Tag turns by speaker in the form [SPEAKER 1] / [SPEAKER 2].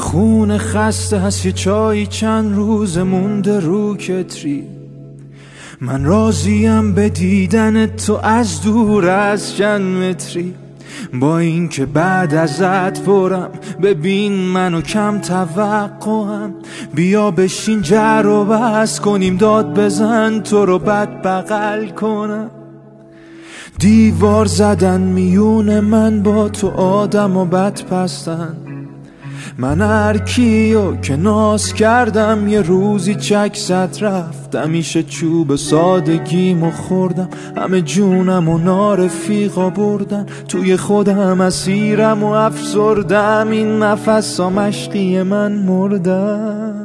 [SPEAKER 1] خون خسته هست یه چایی چند روز مونده رو کتری. من راضیم به دیدن تو از دور از چند متری. با این که بعد ازت برم ببین منو کم توقعم. بیا بشین جر و بحث کنیم داد بزن تو رو بد بغل کنم. دیوار زدن میون من با تو آدم و بد پستن. من هر کیو که ناز کردم یه روزی چک زد رفتم. میشه چوب سادگیمو خوردم همه جونم و نارفیقا بردن. توی خودم اسیرم و افسردم این نفس ها مشقی من مردم.